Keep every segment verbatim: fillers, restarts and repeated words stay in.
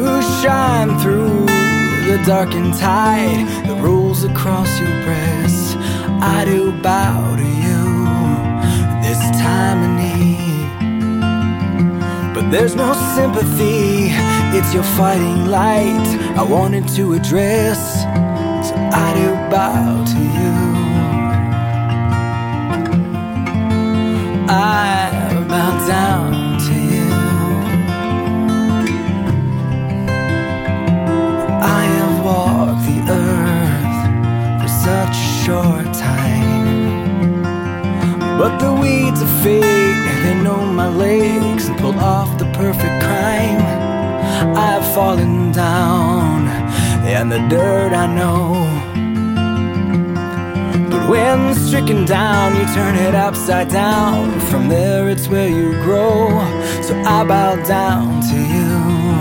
who shine through the darkened tide that rolls across your breast. I do bow to you this time of need, but there's no sympathy. It's your fighting light I wanted to address, so I do bow to you. I bow down to you. I have walked the earth for such a short time, but the weeds of fate, they know my legs and pulled off the perfect crime. I've fallen down in the dirt, I know, but when stricken down, you turn it upside down. From there it's where you grow, so I bow down to you.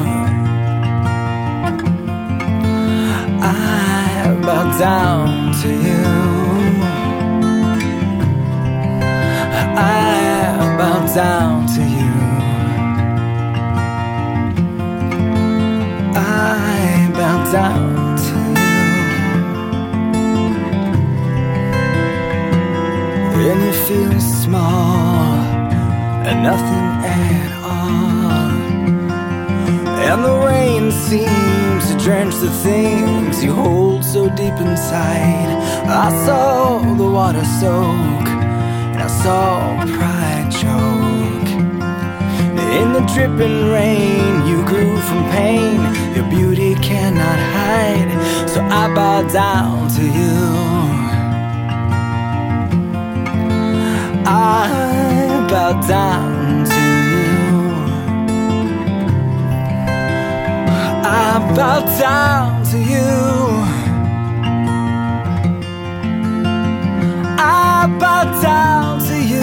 I bow down to you. I bow down to you. I bow down to you. And you feel small and nothing at all, and the rain seems to drench the things you hold so deep inside. I saw the water soak, and I saw pride choke. In the dripping rain, you grew from pain your beauty cannot hide, so I bow down to you. I bow down to you. I bow down to you. I bow down to you.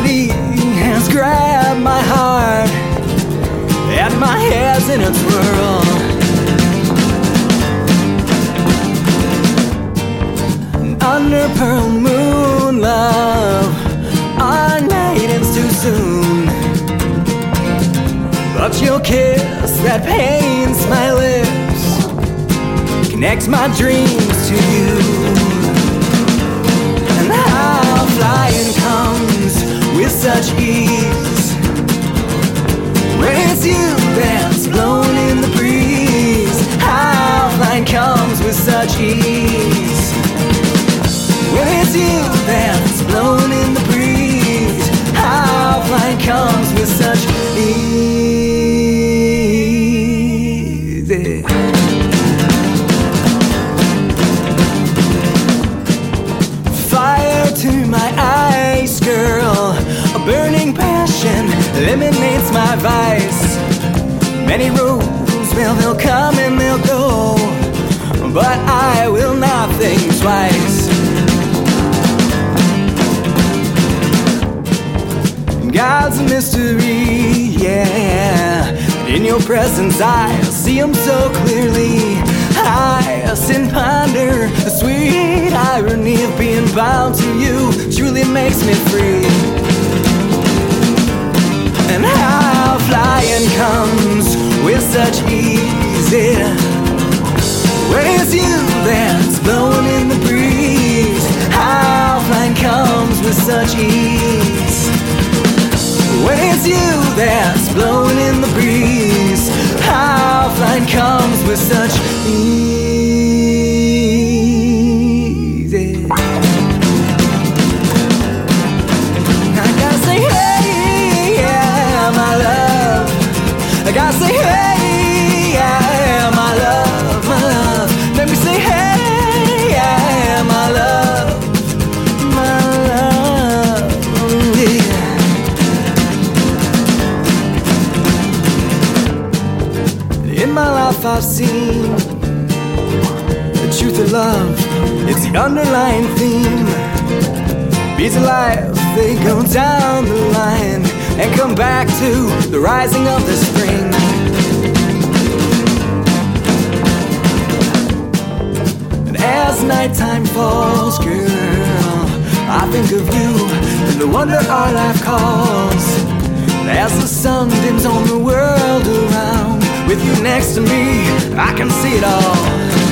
gravity has grabbed my heart, and my head's in a twirl. Under pearl moon, love, our night ends too soon. But your kiss that paints my lips connects my dreams to you. And how flying comes with such ease, when it's you that's blown in the breeze. How flying comes with such ease, when it's you that's blown in the breeze. How flying comes with such ease. Fire to my eyes, girl, a burning passion eliminates my vice. Many roads, well, they'll come and they'll go, but I will not think twice. God's a mystery, yeah. In your presence I see him so clearly. I sit and ponder the sweet irony of being bound to you. Truly makes me free. And how flying comes with such ease, yeah. When it's you that's blowing in the breeze. How flying comes with such ease, when it's you that's blowing in the breeze. How flying comes with such ease, yeah. I gotta say, hey, yeah, my love. I gotta say, hey, yeah, my love, my love. Let me say, hey, yeah, my love, my love, yeah. In my life I've seen the truth of love, it's the underlying theme. Beats of life, they go down the line and come back to the rising of the spring. And as nighttime falls, girl, I think of you and the wonder our life calls. And as the sun dims on the world around, with you next to me, I can see it all.